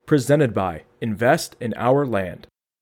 presented by Invest in Our Land.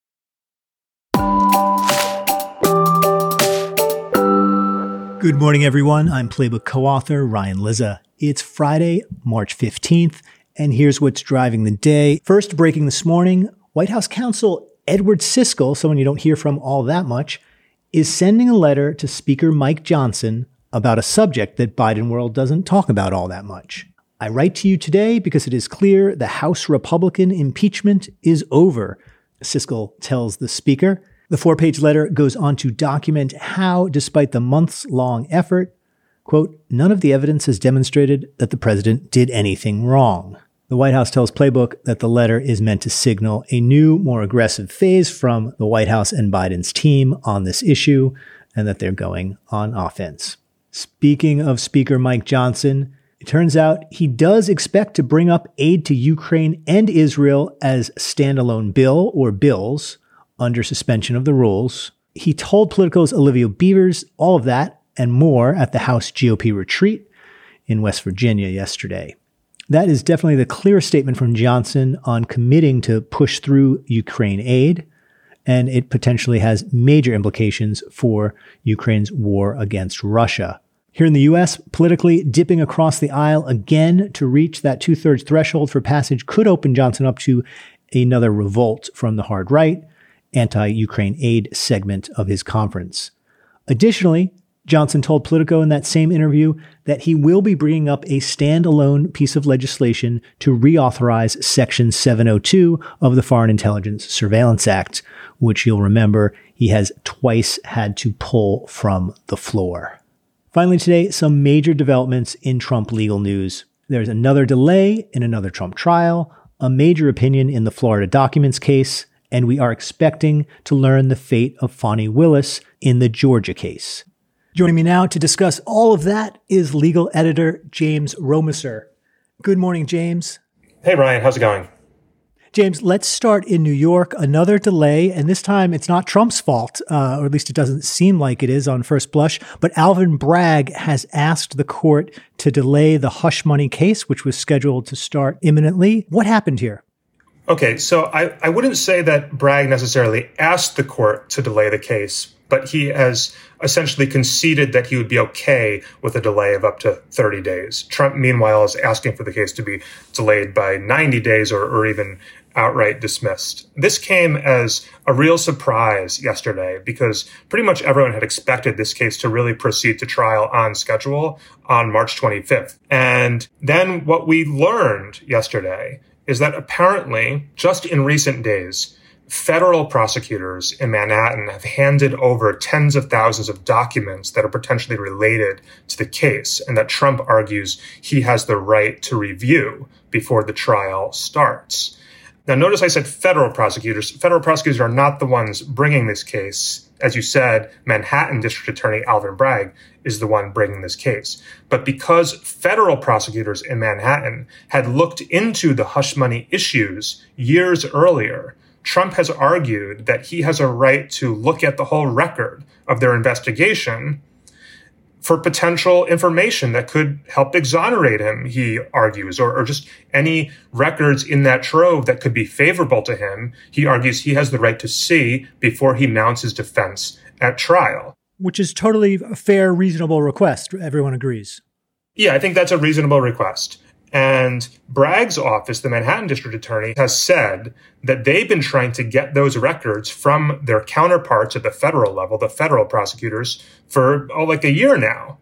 Good morning, everyone. I'm Playbook co-author Ryan Lizza. It's Friday, March 15th, and here's what's driving the day. First, breaking this morning, White House counsel Edward Siskel, someone you don't hear from all that much, is sending a letter to Speaker Mike Johnson about a subject that Biden world doesn't talk about all that much. I write to you today because it is clear the House Republican impeachment is over, Siskel tells the Speaker. The 4-page letter goes on to document how, despite the months-long effort, quote, none of the evidence has demonstrated that the president did anything wrong. The White House tells Playbook that the letter is meant to signal a new, more aggressive phase from the White House and Biden's team on this issue, and that they're going on offense. Speaking of Speaker Mike Johnson, it turns out he does expect to bring up aid to Ukraine and Israel as standalone bill or bills under suspension of the rules. He told Politico's Olivia Beavers all of that and more at the House GOP retreat in West Virginia yesterday. That is definitely the clearest statement from Johnson on committing to push through Ukraine aid, and it potentially has major implications for Ukraine's war against Russia. Here in the U.S., politically dipping across the aisle again to reach that 2/3 threshold for passage could open Johnson up to another revolt from the hard right, anti-Ukraine aid segment of his conference. Additionally, Johnson told Politico in that same interview that he will be bringing up a standalone piece of legislation to reauthorize Section 702 of the Foreign Intelligence Surveillance Act, which you'll remember he has twice had to pull from the floor. Finally today, some major developments in Trump legal news. There's another delay in another Trump trial, a major opinion in the Florida documents case, and we are expecting to learn the fate of Fani Willis in the Georgia case. Joining me now to discuss all of that is legal editor James Romiser. Good morning, James. Hey, Ryan. How's it going? James, let's start in New York. Another delay, and this time it's not Trump's fault, or at least it doesn't seem like it is on first blush, but Alvin Bragg has asked the court to delay the hush money case, which was scheduled to start imminently. What happened here? Okay, so I wouldn't say that Bragg necessarily asked the court to delay the case, but he has essentially conceded that he would be okay with a delay of up to 30 days. Trump, meanwhile, is asking for the case to be delayed by 90 days or even outright dismissed. This came as a real surprise yesterday because pretty much everyone had expected this case to really proceed to trial on schedule on March 25th. And then what we learned yesterday is that apparently, just in recent days, federal prosecutors in Manhattan have handed over tens of thousands of documents that are potentially related to the case, and that Trump argues he has the right to review before the trial starts. Now, notice I said federal prosecutors. Federal prosecutors are not the ones bringing this case. As you said, Manhattan District Attorney Alvin Bragg is the one bringing this case. But because federal prosecutors in Manhattan had looked into the hush money issues years earlier, Trump has argued that he has a right to look at the whole record of their investigation for potential information that could help exonerate him, he argues, or just any records in that trove that could be favorable to him. He argues he has the right to see before he mounts his defense at trial. Which is totally a fair, reasonable request. Everyone agrees. Yeah, I think that's a reasonable request. And Bragg's office, the Manhattan District Attorney, has said that they've been trying to get those records from their counterparts at the federal level, the federal prosecutors, for like a year now.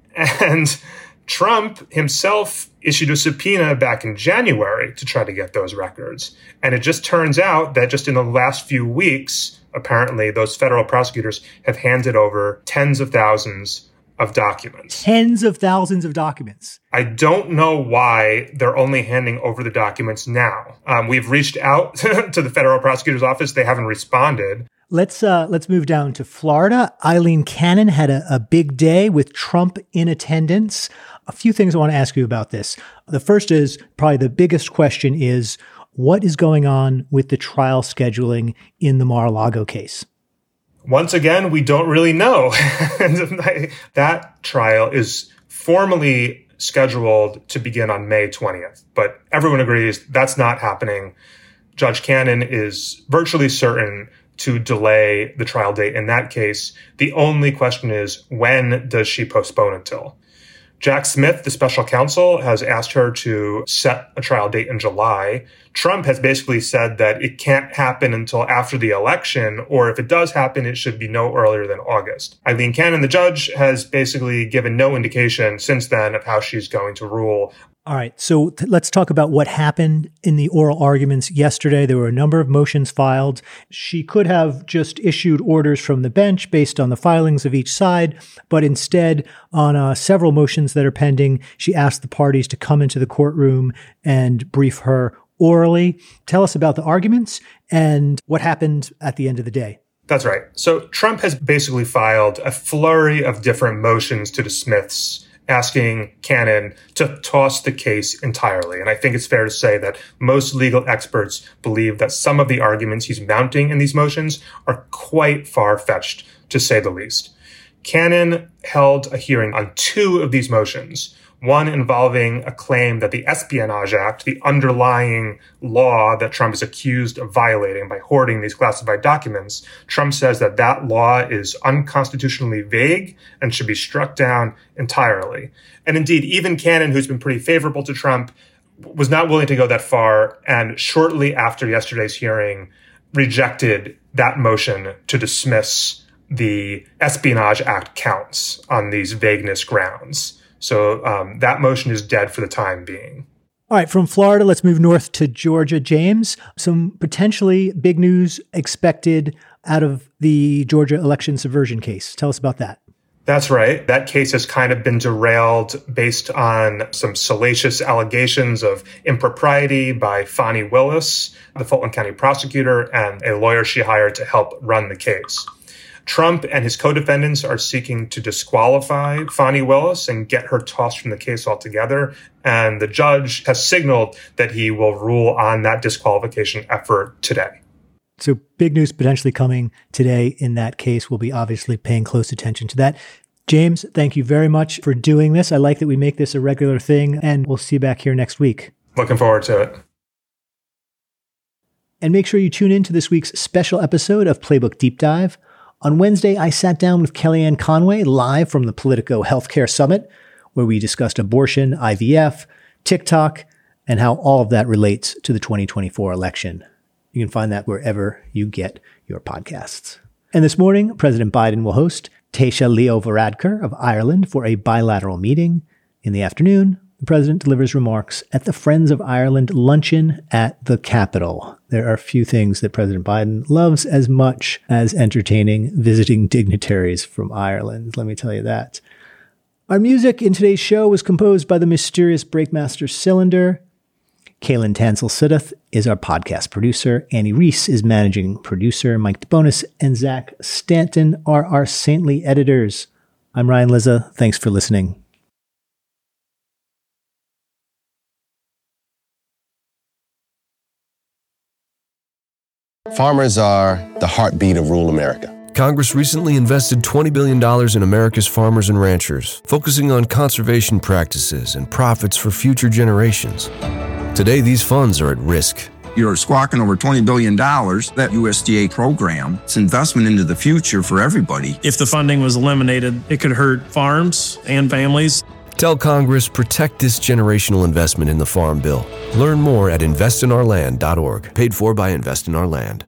And Trump himself issued a subpoena back in January to try to get those records. And it just turns out that just in the last few weeks, apparently those federal prosecutors have handed over tens of thousands of documents. Tens of thousands of documents. I don't know why they're only handing over the documents now. We've reached out to the federal prosecutor's office. They haven't responded. Let's move down to Florida. Eileen Cannon had a big day with Trump in attendance. A few things I want to ask you about this. The first is probably the biggest question is, what is going on with the trial scheduling in the Mar-a-Lago case? Once again, we don't really know. That trial is formally scheduled to begin on May 20th. But everyone agrees that's not happening. Judge Cannon is virtually certain to delay the trial date in that case. The only question is, when does she postpone it till? Jack Smith, the special counsel, has asked her to set a trial date in July. Trump has basically said that it can't happen until after the election, or if it does happen, it should be no earlier than August. Eileen Cannon, the judge, has basically given no indication since then of how she's going to rule. All right, so let's talk about what happened in the oral arguments yesterday. There were a number of motions filed. She could have just issued orders from the bench based on the filings of each side, but instead, on several motions that are pending, she asked the parties to come into the courtroom and brief her orally. Tell us about the arguments and what happened at the end of the day. That's right. So Trump has basically filed a flurry of different motions to dismiss, asking Cannon to toss the case entirely. And I think it's fair to say that most legal experts believe that some of the arguments he's mounting in these motions are quite far-fetched, to say the least. Cannon held a hearing on two of these motions, one involving a claim that the Espionage Act, the underlying law that Trump is accused of violating by hoarding these classified documents, Trump says that that law is unconstitutionally vague and should be struck down entirely. And indeed, even Cannon, who's been pretty favorable to Trump, was not willing to go that far, and shortly after yesterday's hearing, rejected that motion to dismiss the Espionage Act counts on these vagueness grounds. So that motion is dead for the time being. All right, from Florida, let's move north to Georgia. James, some potentially big news expected out of the Georgia election subversion case. Tell us about that. That's right. That case has kind of been derailed based on some salacious allegations of impropriety by Fani Willis, the Fulton County prosecutor, and a lawyer she hired to help run the case. Trump and his co-defendants are seeking to disqualify Fani Willis and get her tossed from the case altogether. And the judge has signaled that he will rule on that disqualification effort today. So big news potentially coming today in that case. We'll be obviously paying close attention to that. James, thank you very much for doing this. I like that we make this a regular thing, and we'll see you back here next week. Looking forward to it. And make sure you tune in to this week's special episode of Playbook Deep Dive. On Wednesday, I sat down with Kellyanne Conway live from the Politico Healthcare Summit, where we discussed abortion, IVF, TikTok, and how all of that relates to the 2024 election. You can find that wherever you get your podcasts. And this morning, President Biden will host Taoiseach Leo Varadkar of Ireland for a bilateral meeting. In the afternoon, the president delivers remarks at the Friends of Ireland luncheon at the Capitol. There are few things that President Biden loves as much as entertaining visiting dignitaries from Ireland. Let me tell you that. Our music in today's show was composed by the mysterious Breakmaster Cylinder. Kaylin Tansel-Siddoth is our podcast producer. Annie Reese is managing producer. Mike DeBonis and Zach Stanton are our saintly editors. I'm Ryan Lizza. Thanks for listening. Farmers are the heartbeat of rural America. Congress recently invested $20 billion in America's farmers and ranchers, focusing on conservation practices and profits for future generations. Today, these funds are at risk. You're squawking over $20 billion. That USDA program, it's investment into the future for everybody. If the funding was eliminated, it could hurt farms and families. Tell Congress, protect this generational investment in the Farm Bill. Learn more at investinourland.org, paid for by Invest in Our Land.